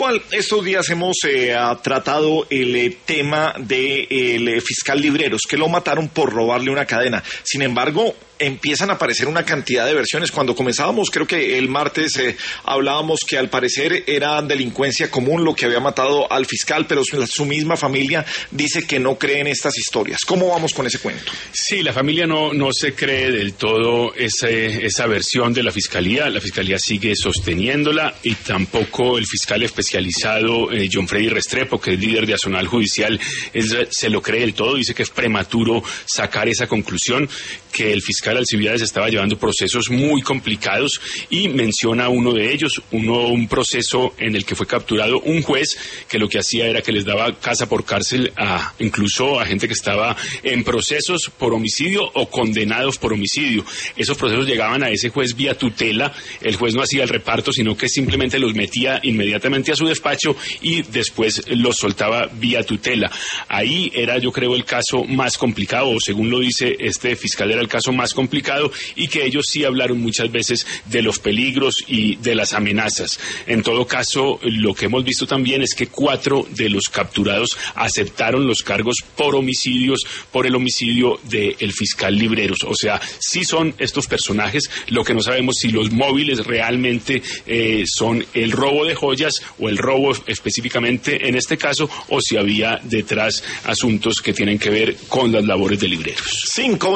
Pascual, estos días hemos tratado el tema del fiscal Libreros, que lo mataron por robarle una cadena. Sin embargo, empiezan a aparecer una cantidad de versiones. Cuando comenzábamos, creo que el martes, hablábamos que al parecer era delincuencia común lo que había matado al fiscal, pero su misma familia dice que no cree en estas historias. ¿Cómo vamos con ese cuento? Sí, la familia no se cree del todo esa versión de la fiscalía. La fiscalía sigue sosteniéndola y tampoco el fiscal especializado John Freddy Restrepo, que es líder de Azonal Judicial, se lo cree del todo. Dice que es prematuro sacar esa conclusión, que el fiscal Alcibiades estaba llevando procesos muy complicados y menciona uno de ellos, un proceso en el que fue capturado un juez que lo que hacía era que les daba casa por cárcel incluso a gente que estaba en procesos por homicidio o condenados por homicidio. Esos procesos llegaban a ese juez vía tutela, el juez no hacía el reparto, sino que simplemente los metía inmediatamente a su despacho y después los soltaba vía tutela. Ahí era, yo creo, el caso más complicado, o según lo dice este fiscal, era el caso más complicado, y que ellos sí hablaron muchas veces de los peligros y de las amenazas. En todo caso, lo que hemos visto también es que 4 de los capturados aceptaron los cargos por el homicidio del fiscal Libreros. O sea, sí son estos personajes. Lo que no sabemos si los móviles realmente son el robo de joyas o el robo específicamente en este caso, o si había detrás asuntos que tienen que ver con las labores de Libreros.